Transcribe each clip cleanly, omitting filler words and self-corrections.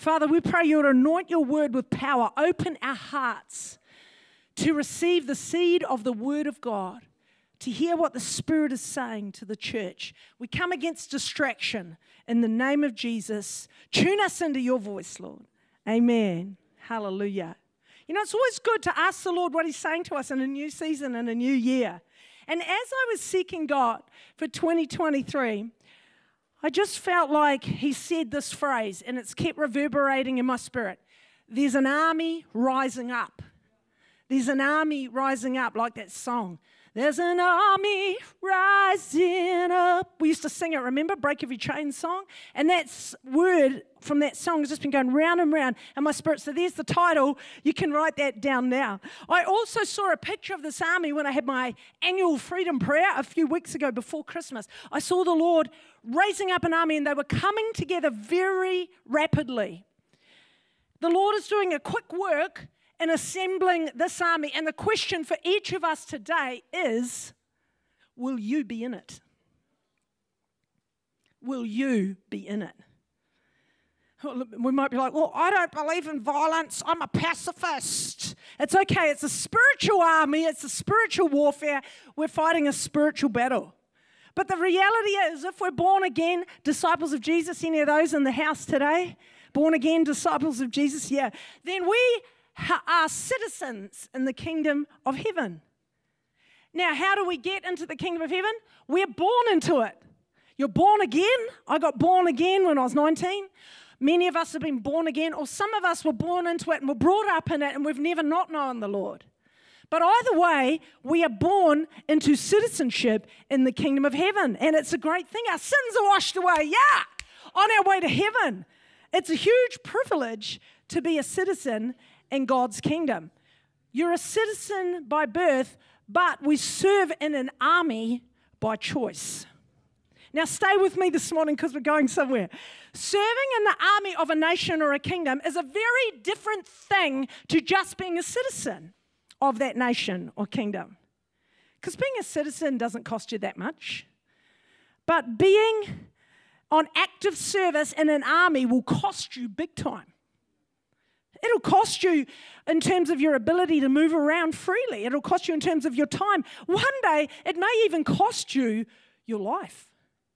Father, we pray you would anoint your word with power. Open our hearts to receive the seed of the word of God, to hear what the Spirit is saying to the church. We come against distraction in the name of Jesus. Tune us into your voice, Lord. Amen. Hallelujah. You know, it's always good to ask the Lord what he's saying to us in a new season and a new year. And as I was seeking God for 2023, I just felt like he said this phrase, and it's kept reverberating in my spirit. There's an army rising up. There's an army rising up, like that song. There's an army rising up. We used to sing it, remember? Break Every Chain song. And that word from that song has just been going round and round in my spirit. So there's the title. You can write that down now. I also saw a picture of this army when I had my annual freedom prayer a few weeks ago before Christmas. I saw the Lord raising up an army, and they were coming together very rapidly. The Lord is doing a quick work in assembling this army. And the question for each of us today is, will you be in it? Will you be in it? We might be like, well, I don't believe in violence. I'm a pacifist. It's okay. It's a spiritual army. It's a spiritual warfare. We're fighting a spiritual battle. But the reality is, if we're born again, disciples of Jesus, any of those in the house today, born again disciples of Jesus, yeah, then we are citizens in the kingdom of heaven. Now, how do we get into the kingdom of heaven? We're born into it. You're born again. I got born again when I was 19. Many of us have been born again, or some of us were born into it and were brought up in it, and we've never not known the Lord. But either way, we are born into citizenship in the kingdom of heaven, and it's a great thing. Our sins are washed away, yeah, on our way to heaven. It's a huge privilege to be a citizen in God's kingdom. You're a citizen by birth, but we serve in an army by choice. Now stay with me this morning because we're going somewhere. Serving in the army of a nation or a kingdom is a very different thing to just being a citizen of that nation or kingdom. Because being a citizen doesn't cost you that much. But being on active service in an army will cost you big time. It'll cost you in terms of your ability to move around freely. It'll cost you in terms of your time. One day, it may even cost you your life.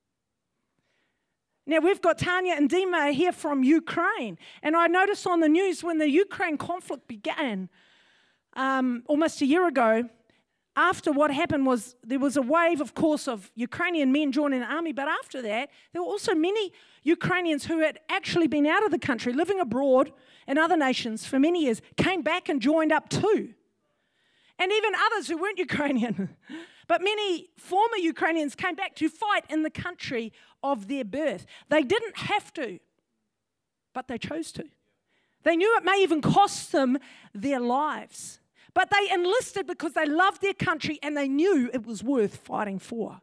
Now, we've got Tanya and Dima here from Ukraine. And I noticed on the news when the Ukraine conflict began almost a year ago, after what happened was there was a wave, of course, of Ukrainian men joining the army. But after that, there were also many Ukrainians who had actually been out of the country, living abroad in other nations for many years, came back and joined up too. And even others who weren't Ukrainian. But many former Ukrainians came back to fight in the country of their birth. They didn't have to, but they chose to. They knew it may even cost them their lives. But they enlisted because they loved their country and they knew it was worth fighting for.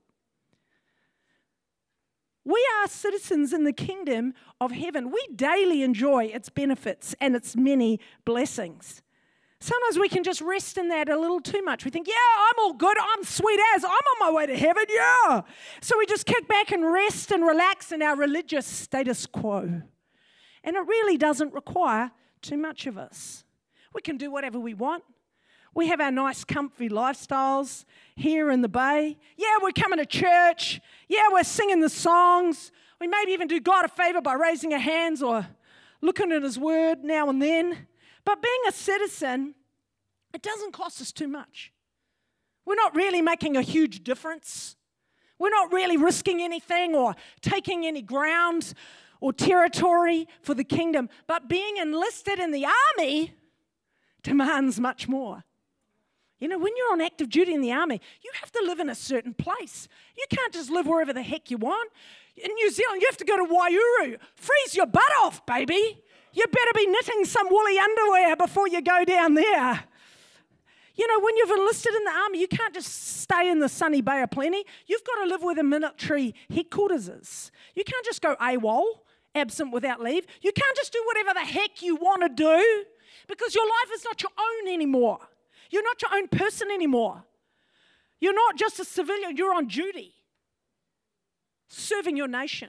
We are citizens in the kingdom of heaven. We daily enjoy its benefits and its many blessings. Sometimes we can just rest in that a little too much. We think, yeah, I'm all good. I'm sweet as. I'm on my way to heaven, yeah. So we just kick back and rest and relax in our religious status quo. And it really doesn't require too much of us. We can do whatever we want. We have our nice, comfy lifestyles here in the Bay. Yeah, we're coming to church. Yeah, we're singing the songs. We maybe even do God a favor by raising our hands or looking at His Word now and then. But being a citizen, it doesn't cost us too much. We're not really making a huge difference. We're not really risking anything or taking any ground or territory for the kingdom. But being enlisted in the army demands much more. You know, when you're on active duty in the army, you have to live in a certain place. You can't just live wherever the heck you want. In New Zealand, you have to go to Waiouru. Freeze your butt off, baby. You better be knitting some woolly underwear before you go down there. You know, when you've enlisted in the army, you can't just stay in the sunny Bay of Plenty. You've got to live where the military headquarters is. You can't just go AWOL, absent without leave. You can't just do whatever the heck you want to do because your life is not your own anymore. You're not your own person anymore. You're not just a civilian. You're on duty, serving your nation.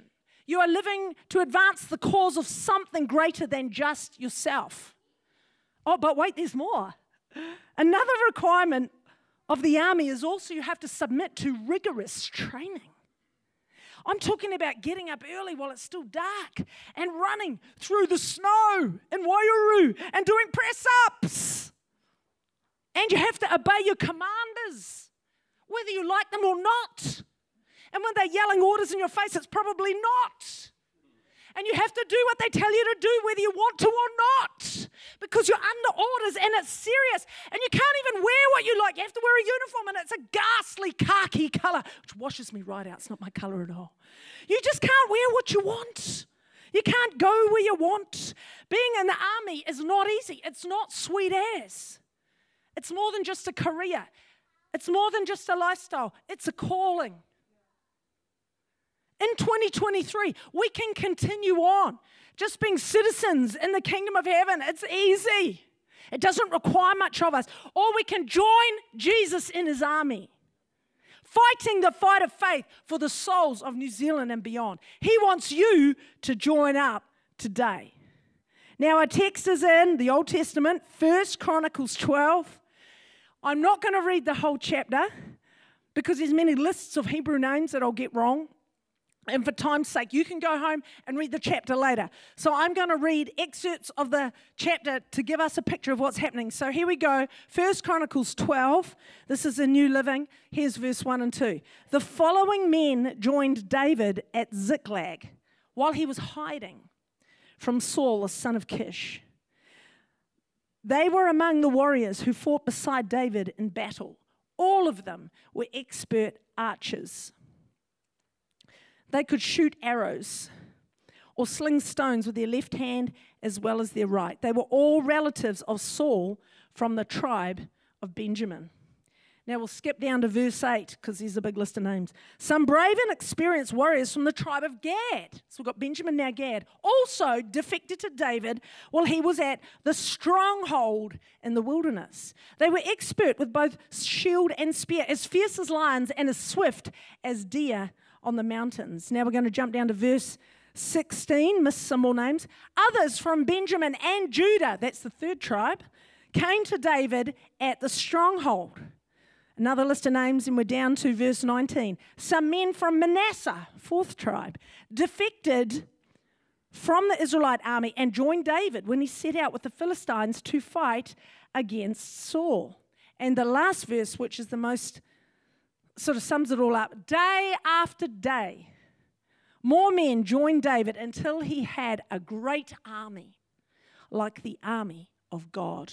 You are living to advance the cause of something greater than just yourself. Oh, but wait, there's more. Another requirement of the army is also you have to submit to rigorous training. I'm talking about getting up early while it's still dark and running through the snow in Waiouru and doing press-ups. And you have to obey your commanders, whether you like them or not. And when they're yelling orders in your face, it's probably not. And you have to do what they tell you to do, whether you want to or not, because you're under orders and it's serious. And you can't even wear what you like. You have to wear a uniform, and it's a ghastly khaki colour, which washes me right out. It's not my colour at all. You just can't wear what you want. You can't go where you want. Being in the army is not easy. It's not sweet as. It's more than just a career. It's more than just a lifestyle. It's a calling. In 2023, we can continue on just being citizens in the kingdom of heaven. It's easy. It doesn't require much of us. Or we can join Jesus in his army, fighting the fight of faith for the souls of New Zealand and beyond. He wants you to join up today. Now, our text is in the Old Testament, 1 Chronicles 12. I'm not going to read the whole chapter because there's many lists of Hebrew names that I'll get wrong. And for time's sake, you can go home and read the chapter later. So I'm going to read excerpts of the chapter to give us a picture of what's happening. So here we go. 1 Chronicles 12. This is a New Living. Here's verse 1 and 2. The following men joined David at Ziklag while he was hiding from Saul, the son of Kish. They were among the warriors who fought beside David in battle. All of them were expert archers. They could shoot arrows or sling stones with their left hand as well as their right. They were all relatives of Saul from the tribe of Benjamin. Now we'll skip down to verse 8 because there's a big list of names. Some brave and experienced warriors from the tribe of Gad. So we've got Benjamin, now Gad. Also defected to David while he was at the stronghold in the wilderness. They were expert with both shield and spear, as fierce as lions and as swift as deer on the mountains. Now we're going to jump down to verse 16, missed some more names. Others from Benjamin and Judah, that's the third tribe, came to David at the stronghold. Another list of names, and we're down to verse 19. Some men from Manasseh, fourth tribe, defected from the Israelite army and joined David when he set out with the Philistines to fight against Saul. And the last verse, which is the most sort of sums it all up. Day after day, more men joined David until he had a great army, like the army of God.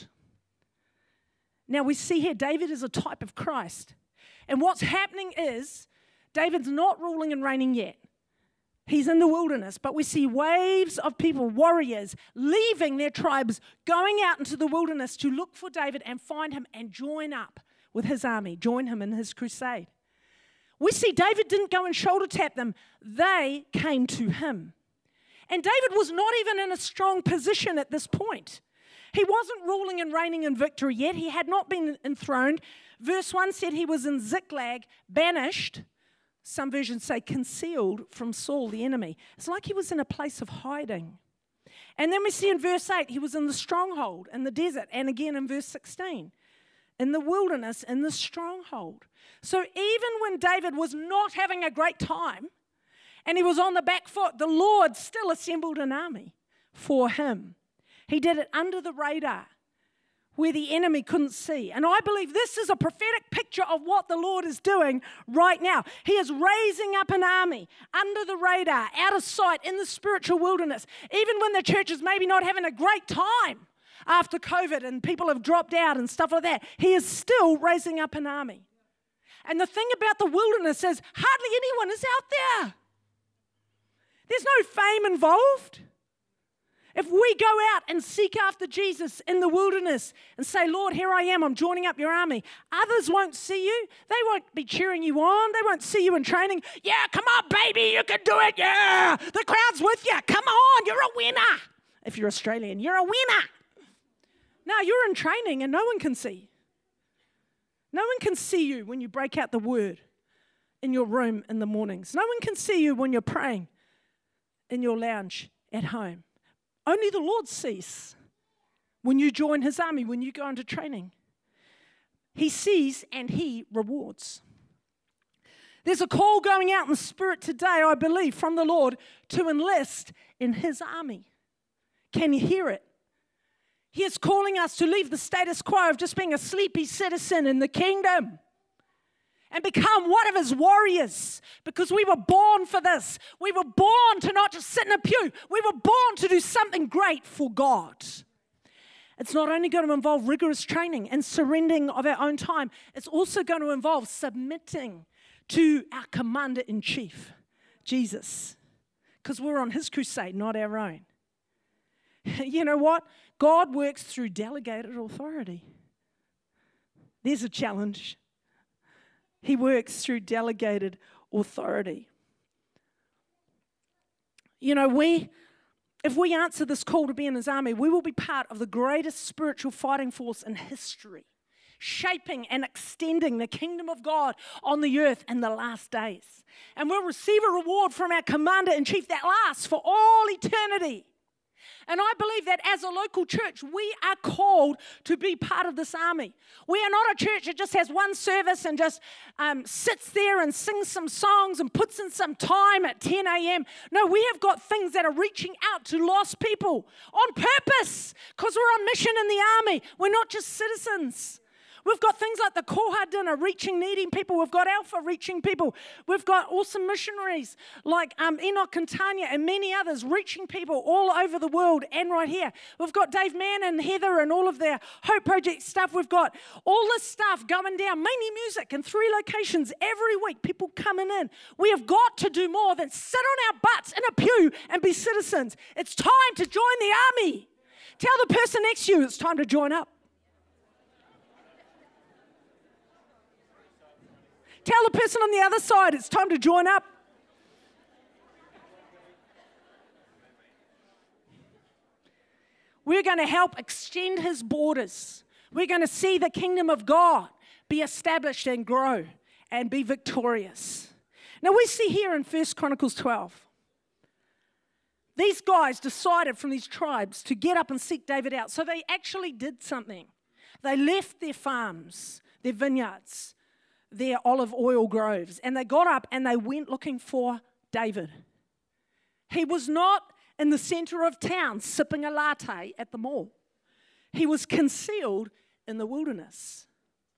Now we see here David is a type of Christ. And what's happening is David's not ruling and reigning yet. He's in the wilderness, but we see waves of people, warriors, leaving their tribes, going out into the wilderness to look for David and find him and join up with his army, join him in his crusade. We see David didn't go and shoulder tap them. They came to him. And David was not even in a strong position at this point. He wasn't ruling and reigning in victory yet. He had not been enthroned. Verse 1 said he was in Ziklag, banished. Some versions say concealed from Saul, the enemy. It's like he was in a place of hiding. And then we see in verse 8, he was in the stronghold, in the desert. And again in verse 16, in the wilderness, in the stronghold. So even when David was not having a great time and he was on the back foot, the Lord still assembled an army for him. He did it under the radar where the enemy couldn't see. And I believe this is a prophetic picture of what the Lord is doing right now. He is raising up an army under the radar, out of sight, in the spiritual wilderness. Even when the church is maybe not having a great time after COVID and people have dropped out and stuff like that, he is still raising up an army. And the thing about the wilderness is hardly anyone is out there. There's no fame involved. If we go out and seek after Jesus in the wilderness and say, Lord, here I am, I'm joining up your army, others won't see you. They won't be cheering you on. They won't see you in training. Yeah, come on, baby, you can do it. Yeah, the crowd's with you. Come on, you're a winner. If you're Australian, you're a winner. No, you're in training and no one can see. No one can see you when you break out the word in your room in the mornings. No one can see you when you're praying in your lounge at home. Only the Lord sees when you join his army, when you go into training. He sees and he rewards. There's a call going out in the Spirit today, I believe, from the Lord to enlist in his army. Can you hear it? He is calling us to leave the status quo of just being a sleepy citizen in the kingdom and become one of his warriors, because we were born for this. We were born to not just sit in a pew. We were born to do something great for God. It's not only going to involve rigorous training and surrendering of our own time, it's also going to involve submitting to our commander-in-chief, Jesus, because we're on his crusade, not our own. You know what? God works through delegated authority. There's a challenge. He works through delegated authority. You know, if we answer this call to be in his army, we will be part of the greatest spiritual fighting force in history, shaping and extending the kingdom of God on the earth in the last days. And we'll receive a reward from our commander-in-chief that lasts for all eternity. And I believe that as a local church, we are called to be part of this army. We are not a church that just has one service and just sits there and sings some songs and puts in some time at 10 a.m. No, we have got things that are reaching out to lost people on purpose, because we're on mission in the army. We're not just citizens. We've got things like the Koha dinner, reaching needy people. We've got Alpha reaching people. We've got awesome missionaries like Enoch and Tanya and many others reaching people all over the world and right here. We've got Dave Mann and Heather and all of their Hope Project stuff. We've got all this stuff going down, mainly music in 3 locations every week, people coming in. We have got to do more than sit on our butts in a pew and be citizens. It's time to join the army. Tell the person next to you it's time to join up. Tell the person on the other side it's time to join up. We're going to help extend his borders. We're going to see the kingdom of God be established and grow and be victorious. Now we see here in 1 Chronicles 12, these guys decided from these tribes to get up and seek David out. So they actually did something. They left their farms, their vineyards, their olive oil groves, and they got up and they went looking for David. He was not in the center of town sipping a latte at the mall. He was concealed in the wilderness.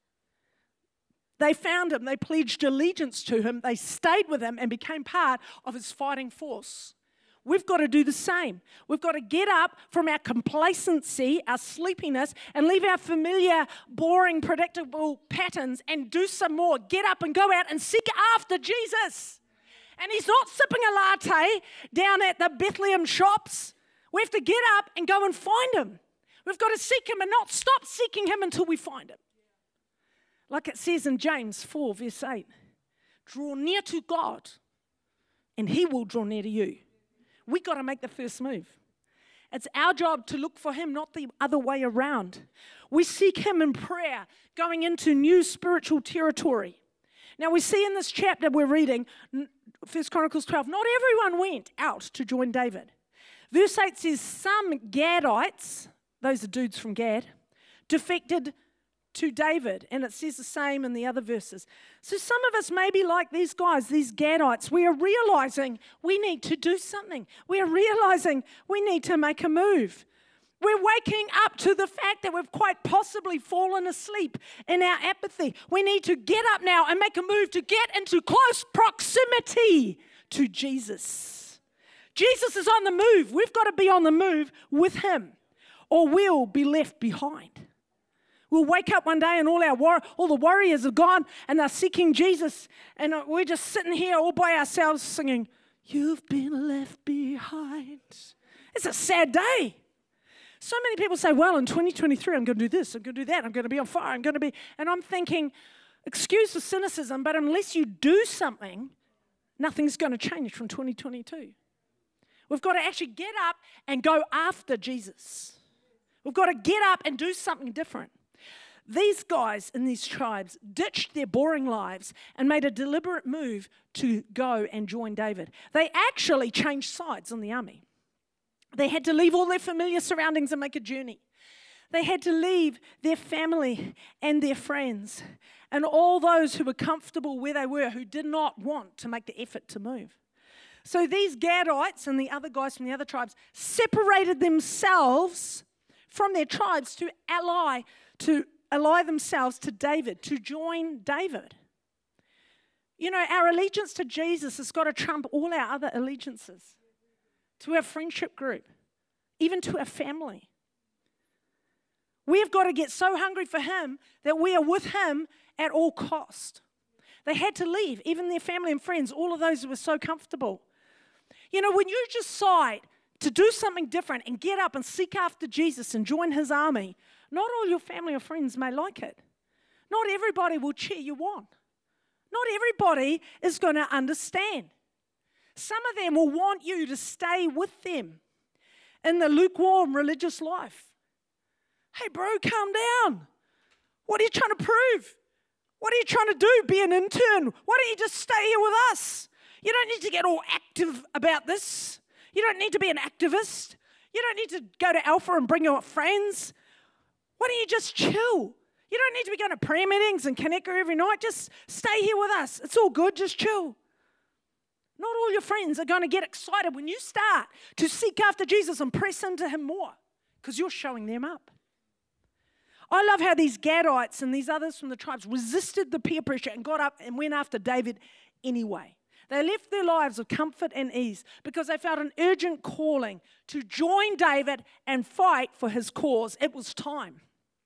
They found him, they pledged allegiance to him, they stayed with him and became part of his fighting force. We've got to do the same. We've got to get up from our complacency, our sleepiness, and leave our familiar, boring, predictable patterns and do some more. Get up and go out and seek after Jesus. And he's not sipping a latte down at the Bethlehem shops. We have to get up and go and find him. We've got to seek him and not stop seeking him until we find him. Like it says in James 4, verse 8, draw near to God, and he will draw near to you. We got to make the first move. It's our job to look for him, not the other way around. We seek him in prayer, going into new spiritual territory. Now we see in this chapter we're reading, 1 Chronicles 12, not everyone went out to join David. Verse 8 says some Gadites, those are dudes from Gad, defected to David, and it says the same in the other verses. So some of us may be like these guys, these Gadites. We are realizing we need to do something. We are realizing we need to make a move. We're waking up to the fact that we've quite possibly fallen asleep in our apathy. We need to get up now and make a move to get into close proximity to Jesus. Jesus is on the move. We've got to be on the move with him, or we'll be left behind. We'll wake up one day and all the warriors are gone and they're seeking Jesus, and we're just sitting here all by ourselves singing, "You've been left behind." It's a sad day. So many people say, well, in 2023, I'm going to do this, I'm going to do that, I'm going to be on fire, I'm going to be, and I'm thinking, excuse the cynicism, but unless you do something, nothing's going to change from 2022. We've got to actually get up and go after Jesus. We've got to get up and do something different. These guys in these tribes ditched their boring lives and made a deliberate move to go and join David. They actually changed sides in the army. They had to leave all their familiar surroundings and make a journey. They had to leave their family and their friends and all those who were comfortable where they were, who did not want to make the effort to move. So these Gadites and the other guys from the other tribes separated themselves from their tribes to ally themselves to David, to join David. You know, our allegiance to Jesus has got to trump all our other allegiances, to our friendship group, even to our family. We have got to get so hungry for him that we are with him at all cost. They had to leave, even their family and friends, all of those who were so comfortable. You know, when you decide to do something different and get up and seek after Jesus and join his army, not all your family or friends may like it. Not everybody will cheer you on. Not everybody is going to understand. Some of them will want you to stay with them in the lukewarm religious life. Hey, bro, calm down. What are you trying to prove? What are you trying to do? Be an intern? Why don't you just stay here with us? You don't need to get all active about this. You don't need to be an activist. You don't need to go to Alpha and bring your friends. Why don't you just chill? You don't need to be going to prayer meetings and Connect every night. Just stay here with us. It's all good. Just chill. Not all your friends are going to get excited when you start to seek after Jesus and press into him more because you're showing them up. I love how these Gadites and these others from the tribes resisted the peer pressure and got up and went after David anyway. They left their lives of comfort and ease because they felt an urgent calling to join David and fight for his cause. It was time.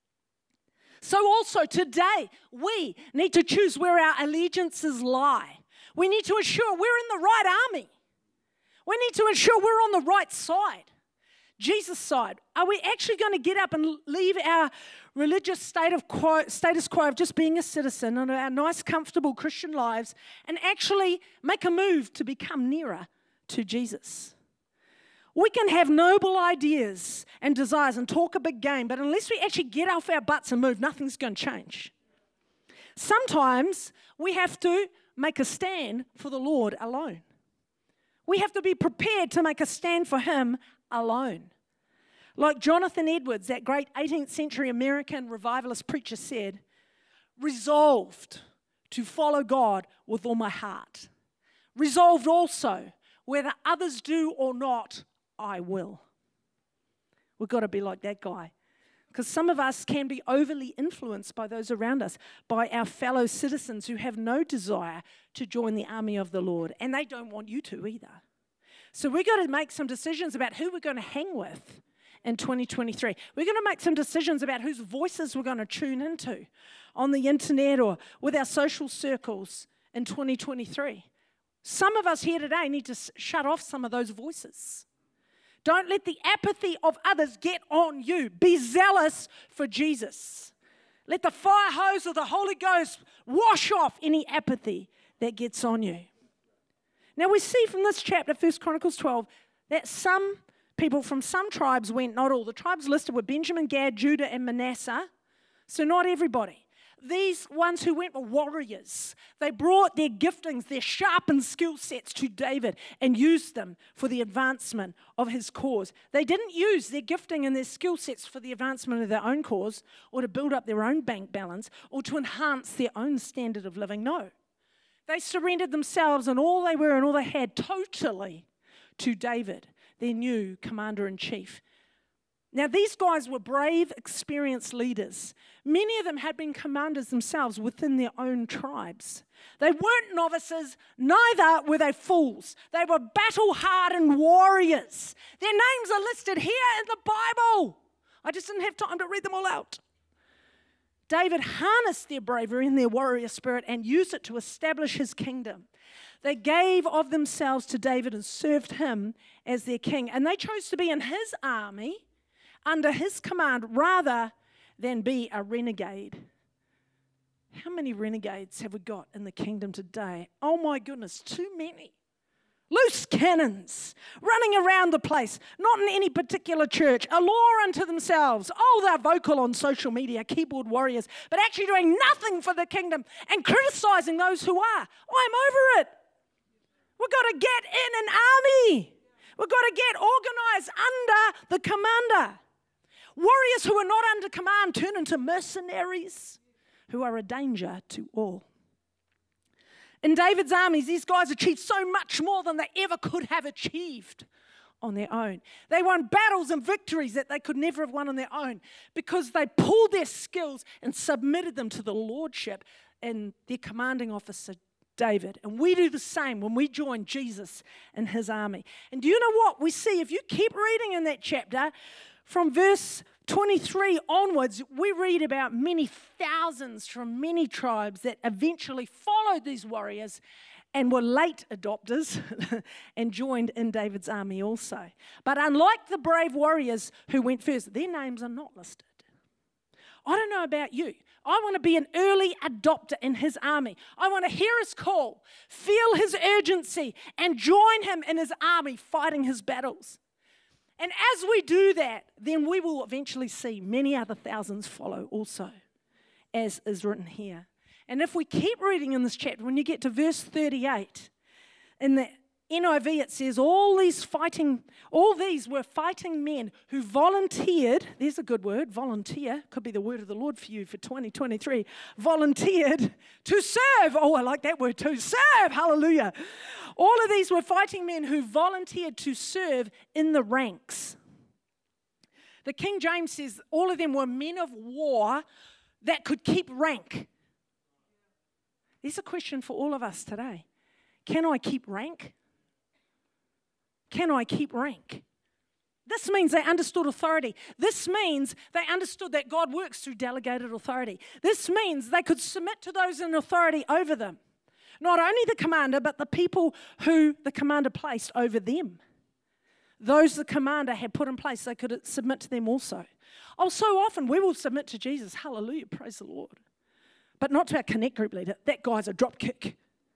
So also today, we need to choose where our allegiances lie. We need to ensure we're in the right army. We need to ensure we're on the right side. Jesus' side. Are we actually going to get up and leave our religious status quo of just being a citizen and our nice, comfortable Christian lives and actually make a move to become nearer to Jesus? We can have noble ideas and desires and talk a big game, but unless we actually get off our butts and move, nothing's going to change. Sometimes we have to make a stand for the Lord alone. We have to be prepared to make a stand for him alone. Like Jonathan Edwards, that great 18th century American revivalist preacher said, resolved to follow God with all my heart. Resolved also, whether others do or not, I will. We've got to be like that guy. Because some of us can be overly influenced by those around us, by our fellow citizens who have no desire to join the army of the Lord, and they don't want you to either. So we've got to make some decisions about who we're going to hang with in 2023. We're going to make some decisions about whose voices we're going to tune into on the internet or with our social circles in 2023. Some of us here today need to shut off some of those voices. Don't let the apathy of others get on you. Be zealous for Jesus. Let the fire hose of the Holy Ghost wash off any apathy that gets on you. Now we see from this chapter, 1 Chronicles 12, that some people from some tribes went, not all. The tribes listed were Benjamin, Gad, Judah, and Manasseh. So not everybody. These ones who went were warriors. They brought their giftings, their sharpened skill sets to David and used them for the advancement of his cause. They didn't use their gifting and their skill sets for the advancement of their own cause or to build up their own bank balance or to enhance their own standard of living. No. They surrendered themselves and all they were and all they had totally to David, their new commander-in-chief. Now, these guys were brave, experienced leaders. Many of them had been commanders themselves within their own tribes. They weren't novices, neither were they fools. They were battle-hardened warriors. Their names are listed here in the Bible. I just didn't have time to read them all out. David harnessed their bravery and their warrior spirit and used it to establish his kingdom. They gave of themselves to David and served him as their king. And they chose to be in his army under his command rather than be a renegade. How many renegades have we got in the kingdom today? Oh my goodness, too many. loose cannons, running around the place, not in any particular church, a law unto themselves. Oh, they're vocal on social media, keyboard warriors, but actually doing nothing for the kingdom and criticizing those who are. I'm over it. We've got to get in an army. We've got to get organized under the commander. Warriors who are not under command turn into mercenaries who are a danger to all. In David's armies, these guys achieved so much more than they ever could have achieved on their own. They won battles and victories that they could never have won on their own because they pulled their skills and submitted them to the lordship and their commanding officer, David. And we do the same when we join Jesus in his army. And do you know what we see? If you keep reading in that chapter, from verse 23 onwards, we read about many thousands from many tribes that eventually followed these warriors and were late adopters and joined in David's army also. But unlike the brave warriors who went first, their names are not listed. I don't know about you. I want to be an early adopter in his army. I want to hear his call, feel his urgency, and join him in his army fighting his battles. And as we do that, then we will eventually see many other thousands follow also, as is written here. And if we keep reading in this chapter, when you get to verse 38, in the NIV it says, all these were fighting men who volunteered, there's a good word, volunteer, could be the word of the Lord for you for 2023, volunteered to serve. Oh, I like that word too, serve, hallelujah. All of these were fighting men who volunteered to serve in the ranks. The King James says all of them were men of war that could keep rank. There's a question for all of us today. Can I keep rank? Can I keep rank? This means they understood authority. This means they understood that God works through delegated authority. This means they could submit to those in authority over them. Not only the commander, but the people who the commander placed over them. Those the commander had put in place, they could submit to them also. Oh, so often we will submit to Jesus. Hallelujah, praise the Lord. But not to our connect group leader. That guy's a drop kick.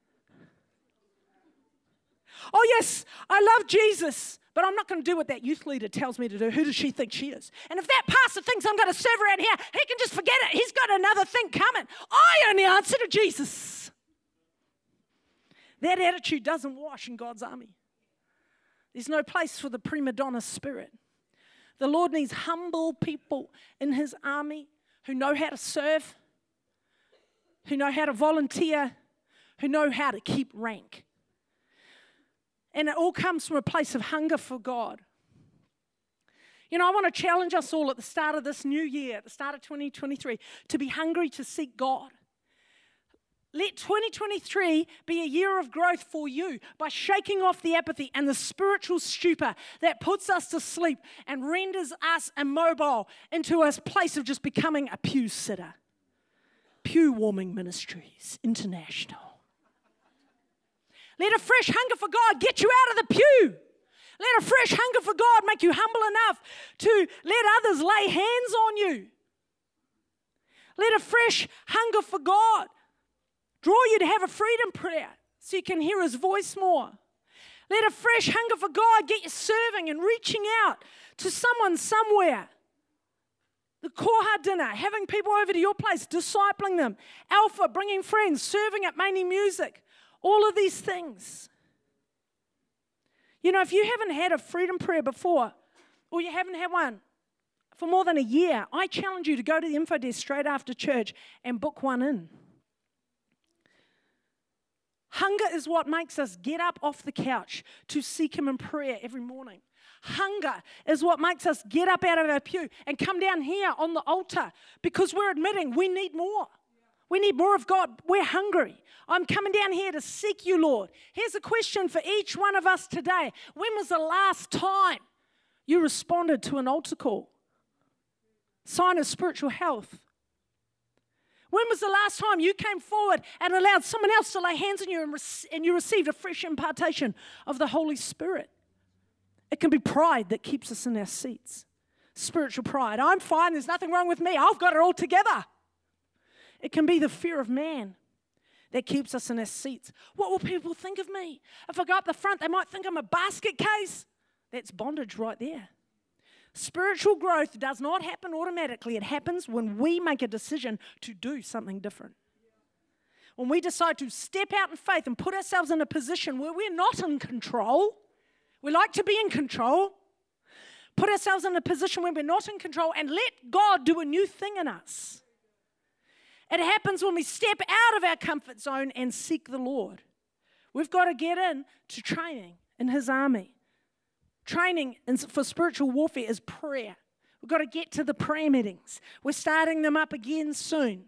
Oh, yes, I love Jesus, but I'm not going to do what that youth leader tells me to do. Who does she think she is? And if that pastor thinks I'm going to serve around here, he can just forget it. He's got another thing coming. I only answer to Jesus. That attitude doesn't wash in God's army. There's no place for the prima donna spirit. The Lord needs humble people in his army who know how to serve, who know how to volunteer, who know how to keep rank. And it all comes from a place of hunger for God. You know, I want to challenge us all at the start of this new year, at the start of 2023, to be hungry to seek God. Let 2023 be a year of growth for you by shaking off the apathy and the spiritual stupor that puts us to sleep and renders us immobile into a place of just becoming a pew sitter. Pew Warming Ministries International. Let a fresh hunger for God get you out of the pew. Let a fresh hunger for God make you humble enough to let others lay hands on you. Let a fresh hunger for God draw you to have a freedom prayer so you can hear his voice more. Let a fresh hunger for God get you serving and reaching out to someone somewhere. The Koha dinner, having people over to your place, discipling them. Alpha, bringing friends, serving at Mainly Music. All of these things. You know, if you haven't had a freedom prayer before, or you haven't had one for more than a year, I challenge you to go to the info desk straight after church and book one in. Hunger is what makes us get up off the couch to seek him in prayer every morning. Hunger is what makes us get up out of our pew and come down here on the altar because we're admitting we need more. We need more of God. We're hungry. I'm coming down here to seek you, Lord. Here's a question for each one of us today. When was the last time you responded to an altar call? Sign of spiritual health. When was the last time you came forward and allowed someone else to lay hands on you and you received a fresh impartation of the Holy Spirit? It can be pride that keeps us in our seats. Spiritual pride. I'm fine. There's nothing wrong with me. I've got it all together. It can be the fear of man. that keeps us in our seats. What will people think of me? If I go up the front, they might think I'm a basket case. That's bondage right there. Spiritual growth does not happen automatically. It happens when we make a decision to do something different. When we decide to step out in faith and put ourselves in a position where we're not in control, we like to be in control, put ourselves in a position where we're not in control and let God do a new thing in us. It happens when we step out of our comfort zone and seek the Lord. We've got to get into training in His army. Training for spiritual warfare is prayer. We've got to get to the prayer meetings. We're starting them up again soon.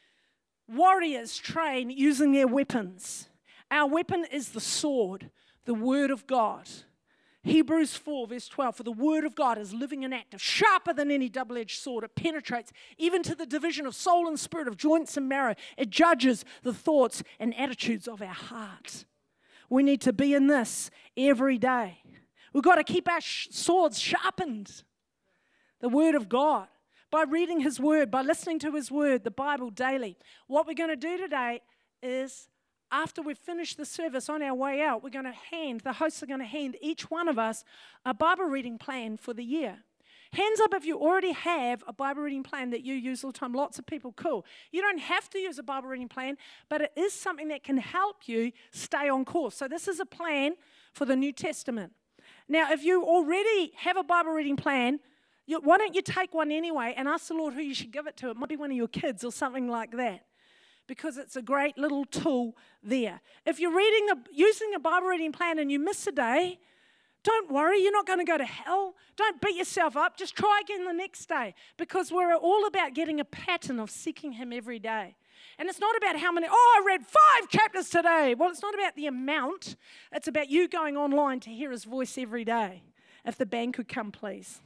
Warriors train using their weapons. Our weapon is the sword, the Word of God. Hebrews 4 verse 12, for the Word of God is living and active, sharper than any double-edged sword. It penetrates even to the division of soul and spirit, of joints and marrow. It judges the thoughts and attitudes of our heart. We need to be in this every day. We've got to keep our swords sharpened. The Word of God. By reading His Word, by listening to His Word, the Bible daily. What we're going to do today is, after we've finished the service on our way out, the hosts are going to hand each one of us a Bible reading plan for the year. Hands up if you already have a Bible reading plan that you use all the time. Lots of people, cool. You don't have to use a Bible reading plan, but it is something that can help you stay on course. So this is a plan for the New Testament. Now, if you already have a Bible reading plan, why don't you take one anyway and ask the Lord who you should give it to? It might be one of your kids or something like that, because it's a great little tool there. If you're using a Bible reading plan and you miss a day, don't worry, you're not going to go to hell. Don't beat yourself up. Just try again the next day, because we're all about getting a pattern of seeking Him every day. And it's not about how many, I read 5 chapters today. Well, it's not about the amount. It's about you going online to hear His voice every day. If the band could come, please.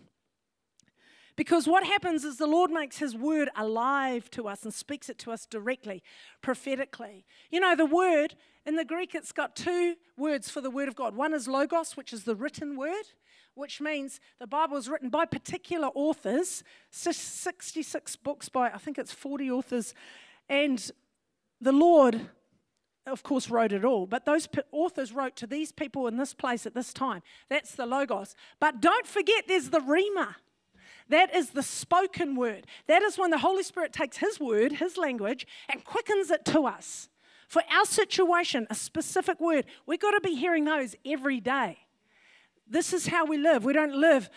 Because what happens is the Lord makes His Word alive to us and speaks it to us directly, prophetically. You know, the Word, in the Greek, it's got 2 words for the Word of God. One is logos, which is the written Word, which means the Bible is written by particular authors, 66 books by, I think it's 40 authors, and the Lord, of course, wrote it all. But those authors wrote to these people in this place at this time. That's the logos. But don't forget there's the rhema. That is the spoken word. That is when the Holy Spirit takes His word, His language, and quickens it to us. For our situation, a specific word, we've got to be hearing those every day. This is how we live. We don't live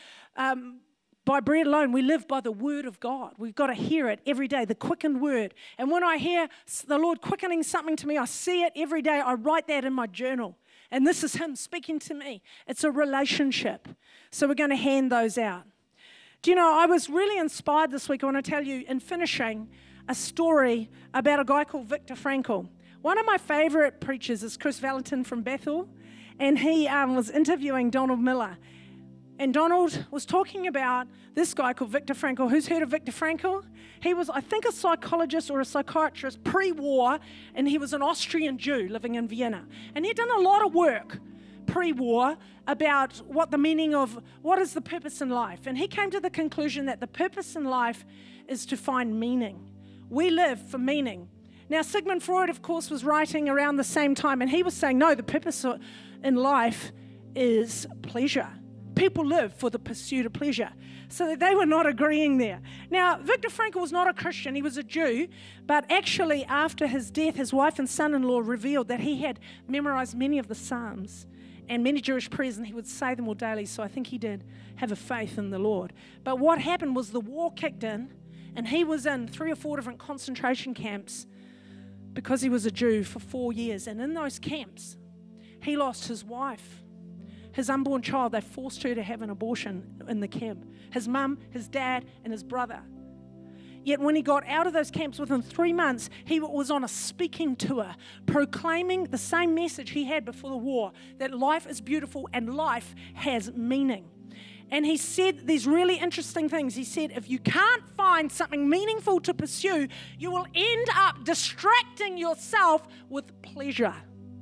by bread alone. We live by the Word of God. We've got to hear it every day, the quickened word. And when I hear the Lord quickening something to me, I see it every day. I write that in my journal. And this is Him speaking to me. It's a relationship. So we're going to hand those out. Do you know, I was really inspired this week. I want to tell you, in finishing, a story about a guy called Viktor Frankl. One of my favorite preachers is Chris Valentin from Bethel, and he was interviewing Donald Miller. And Donald was talking about this guy called Viktor Frankl. Who's heard of Viktor Frankl? He was, I think, a psychologist or a psychiatrist pre-war, and he was an Austrian Jew living in Vienna. And he'd done a lot of work pre-war about what the meaning of, what is the purpose in life. And he came to the conclusion that the purpose in life is to find meaning. We live for meaning. Now, Sigmund Freud, of course, was writing around the same time, and he was saying, no, the purpose in life is pleasure. People live for the pursuit of pleasure. So they were not agreeing there. Now, Viktor Frankl was not a Christian. He was a Jew. But actually, after his death, his wife and son-in-law revealed that he had memorized many of the Psalms and many Jewish prayers, and he would say them all daily. So I think he did have a faith in the Lord. But what happened was the war kicked in, and he was in 3 or 4 different concentration camps because he was a Jew for 4 years. And in those camps, he lost his wife. His unborn child, they forced her to have an abortion in the camp. His mum, his dad, and his brother. Yet when he got out of those camps within 3 months, he was on a speaking tour, proclaiming the same message he had before the war, that life is beautiful and life has meaning. And he said these really interesting things. He said, if you can't find something meaningful to pursue, you will end up distracting yourself with pleasure.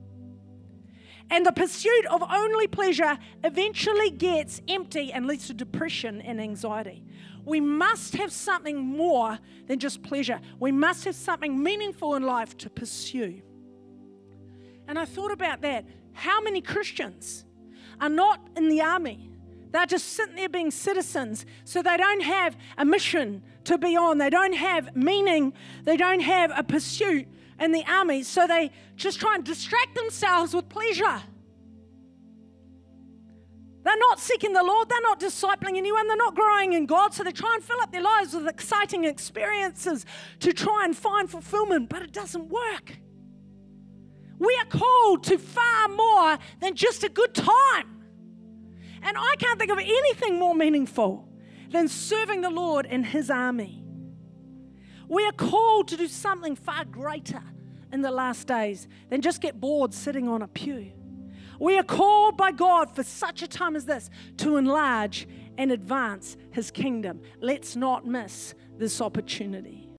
And the pursuit of only pleasure eventually gets empty and leads to depression and anxiety. We must have something more than just pleasure. We must have something meaningful in life to pursue. And I thought about that. How many Christians are not in the army? They're just sitting there being citizens, so they don't have a mission to be on. They don't have meaning. They don't have a pursuit in the army, so they just try and distract themselves with pleasure. They're not seeking the Lord. They're not discipling anyone. They're not growing in God, so they try and fill up their lives with exciting experiences to try and find fulfillment, but it doesn't work. We are called to far more than just a good time. And I can't think of anything more meaningful than serving the Lord in His army. We are called to do something far greater in the last days than just get bored sitting on a pew. We are called by God for such a time as this to enlarge and advance His kingdom. Let's not miss this opportunity.